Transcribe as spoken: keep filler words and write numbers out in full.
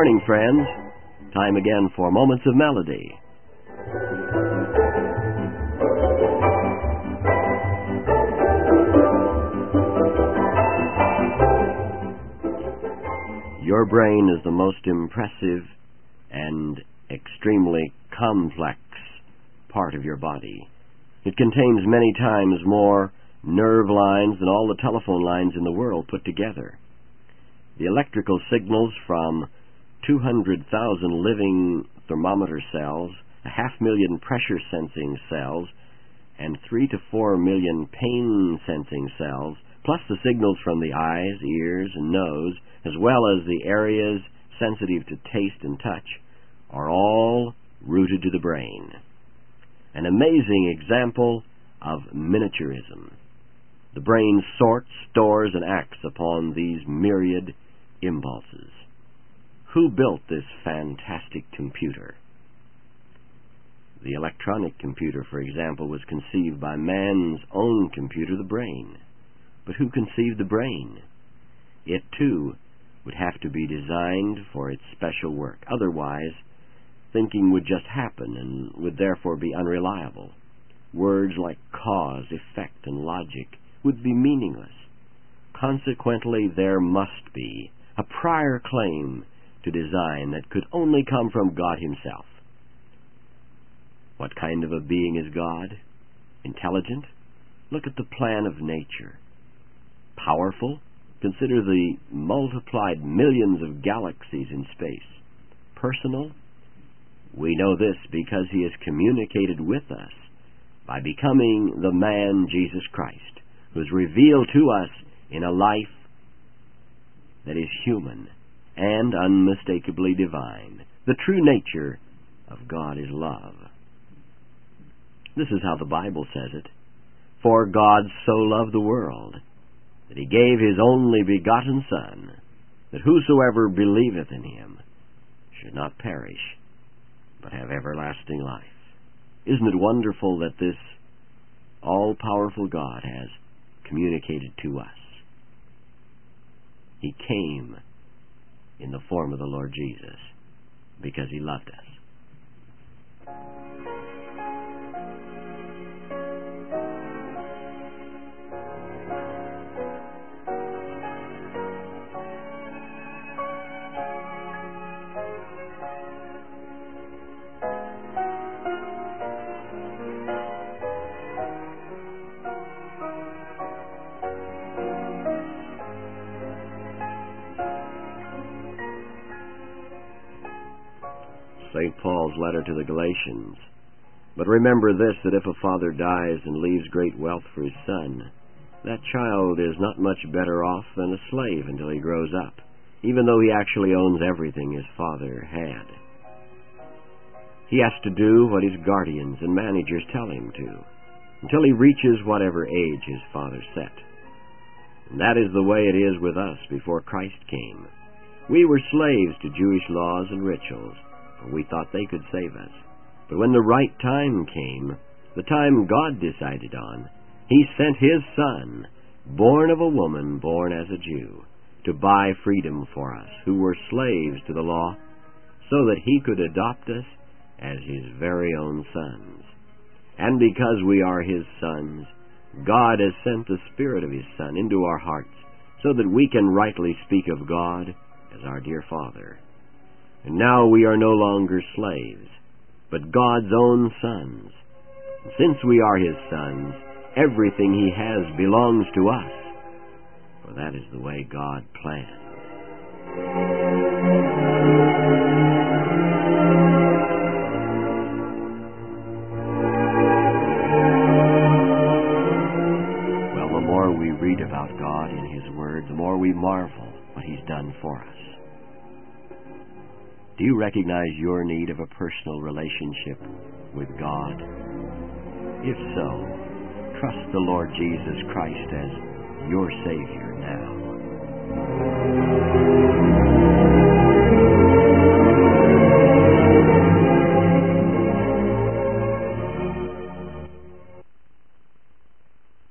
morning, friends. Time again for Moments of Melody. Your brain is the most impressive and extremely complex part of your body. It contains many times more nerve lines than all the telephone lines in the world put together. The electrical signals from two hundred thousand living thermometer cells, a half million pressure-sensing cells, and three to four million pain-sensing cells, plus the signals from the eyes, ears, and nose, as well as the areas sensitive to taste and touch, are all rooted to the brain. An amazing example of miniaturism. The brain sorts, stores, and acts upon these myriad impulses. Who built this fantastic computer? The electronic computer, for example, was conceived by man's own computer, the brain. But who conceived the brain? It, too, would have to be designed for its special work. Otherwise, thinking would just happen and would therefore be unreliable. Words like cause, effect, and logic would be meaningless. Consequently, there must be a prior claim to design that could only come from God Himself. What kind of a being is God? Intelligent? Look at the plan of nature. Powerful? Consider the multiplied millions of galaxies in space. Personal? We know this because He has communicated with us by becoming the man Jesus Christ, who is revealed to us in a life that is human and unmistakably divine. The true nature of God is love. This is how the Bible says it. For God so loved the world, that He gave His only begotten Son, that whosoever believeth in Him should not perish, but have everlasting life. Isn't it wonderful that this all-powerful God has communicated to us? He came in the form of the Lord Jesus because He loved us. Saint Paul's letter to the Galatians. But remember this, that if a father dies and leaves great wealth for his son, that child is not much better off than a slave until he grows up, even though he actually owns everything his father had. He has to do what his guardians and managers tell him to, until he reaches whatever age his father set. And that is the way it is with us before Christ came. We were slaves to Jewish laws and rituals, we thought they could save us. But when the right time came, the time God decided on, He sent His Son, born of a woman, born as a Jew, to buy freedom for us, who were slaves to the law, so that He could adopt us as His very own sons. And because we are His sons, God has sent the Spirit of His Son into our hearts, so that we can rightly speak of God as our dear Father. And now we are no longer slaves, but God's own sons. Since we are His sons, everything He has belongs to us, for that is the way God planned. Well, the more we read about God in His Word, the more we marvel what He's done for us. Do you recognize your need of a personal relationship with God? If so, trust the Lord Jesus Christ as your Savior now.